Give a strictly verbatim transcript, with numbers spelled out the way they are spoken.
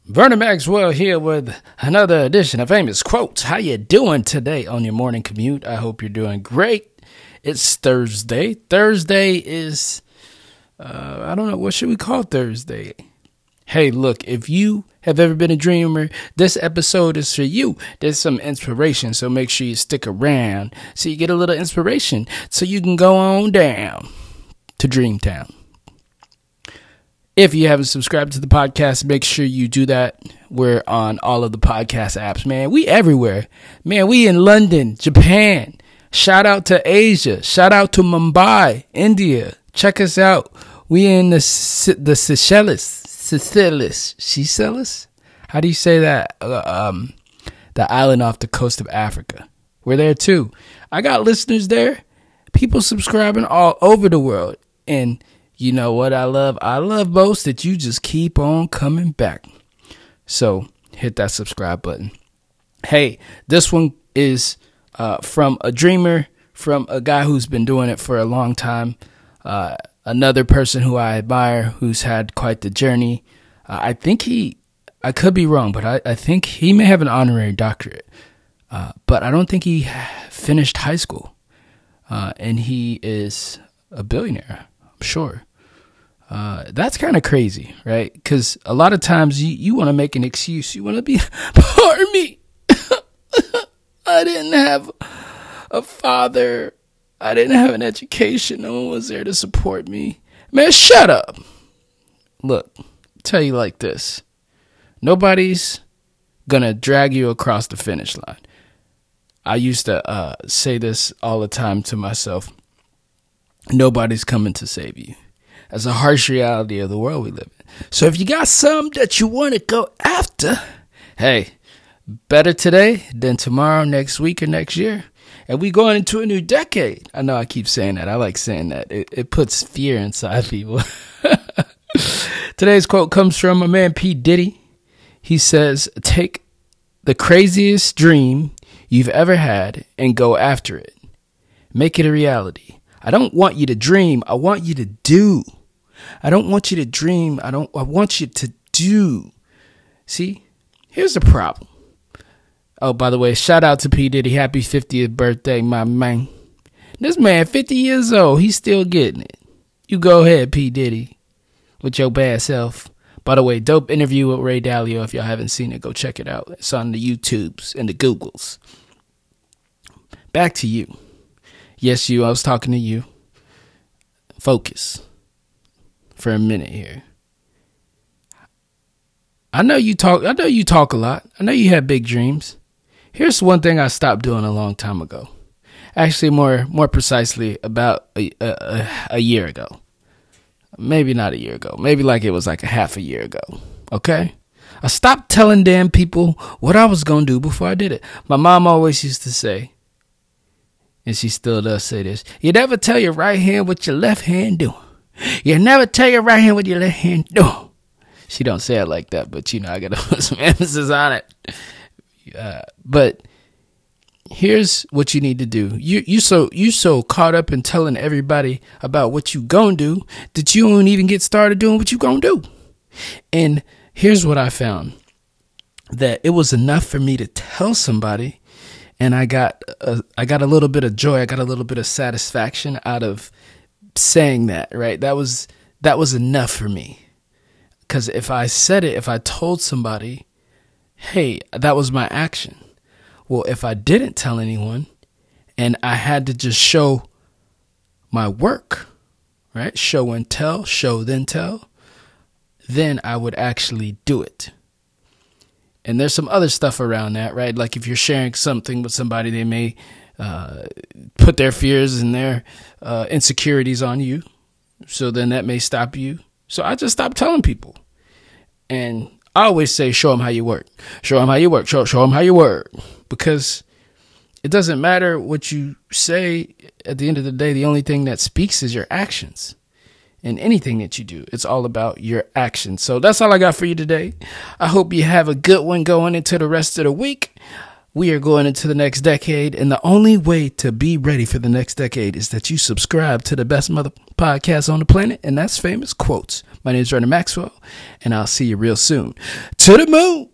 Vernon Maxwell here with another edition of Famous Quotes. How you doing today on your morning commute? I hope you're doing great. It's Thursday. Thursday is, uh, I don't know, what should we call Thursday? Hey, look, if you have ever been a dreamer, this episode is for you. There's some inspiration, so make sure you stick around so you get a little inspiration so you can go on down to Dreamtown. If you haven't subscribed to the podcast, make sure you do that. We're on all of the podcast apps, man. We everywhere. Man, we in London, Japan. Shout out to Asia. Shout out to Mumbai, India. Check us out. We in the the Seychelles. Seychelles. Seychelles? How do you say that? Uh, um, the island off the coast of Africa. We're there too. I got listeners there. People subscribing all over the world. And you know what I love? I love most that you just keep on coming back. So hit that subscribe button. Hey, this one is uh, from a dreamer, from a guy who's been doing it for a long time. Uh, another person who I admire, who's had quite the journey. Uh, I think he, I could be wrong, but I, I think he may have an honorary doctorate. Uh, but I don't think he finished high school. Uh, and he is a billionaire, I'm sure. Uh, that's kind of crazy, right? Because a lot of times you, you want to make an excuse. You want to be, pardon me, I didn't have a father. I didn't have an education. No one was there to support me. Man, shut up. Look, I'll tell you like this. Nobody's going to drag you across the finish line. I used to uh, say this all the time to myself. Nobody's coming to save you. That's a harsh reality of the world we live in. So if you got some that you want to go after, hey, better today than tomorrow, next week, or next year. And we going into a new decade. I know I keep saying that. I like saying that. It, it puts fear inside people. Today's quote comes from a man, P. Diddy. He says, take the craziest dream you've ever had and go after it. Make it a reality. I don't want you to dream. I want you to do. I don't want you to dream. I don't. I want you to do. See, here's the problem. Oh, by the way, shout out to P. Diddy. Happy fiftieth birthday, my man. This man, fifty years old. He's still getting it. You go ahead, P. Diddy, with your bad self. By the way, dope interview with Ray Dalio. If y'all haven't seen it, go check it out. It's on the YouTubes and the Googles. Back to you. Yes, you. I was talking to you. Focus for a minute here. I know you talk. I know you talk a lot. I know you have big dreams. Here's one thing I stopped doing a long time ago. Actually, more more precisely, about a, a, a year ago. Maybe not a year ago. Maybe like it was like a half a year ago. Okay? I stopped telling damn people what I was going to do before I did it. My mom always used to say, and she still does say this, you never tell your right hand what your left hand doing. You never tell your right hand what your left hand doing. She don't say it like that, but you know, I got to put some emphasis on it. Uh, but here's what you need to do. You you so you so caught up in telling everybody about what you gonna do that you don't even get started doing what you gonna do. And here's what I found. That it was enough for me to tell somebody, and I got a, I got a little bit of joy. I got a little bit of satisfaction out of saying that, right? That was that was enough for me. Because if I said it, if I told somebody, hey, that was my action. Well, if I didn't tell anyone and I had to just show my work, right? Show and tell, show then tell, then I would actually do it. And there's some other stuff around that, right? Like if you're sharing something with somebody, they may uh, put their fears and their uh, insecurities on you. So then that may stop you. So I just stopped telling people. And I always say, show them how you work. Show them how you work. Show, show them how you work. Because it doesn't matter what you say. At the end of the day, the only thing that speaks is your actions. And anything that you do, it's all about your actions. So that's all I got for you today. I hope you have a good one going into the rest of the week. We are going into the next decade, and the only way to be ready for the next decade is that you subscribe to the best mother podcast on the planet, and that's Famous Quotes. My name is Vernon Maxwell, and I'll see you real soon. To the moon!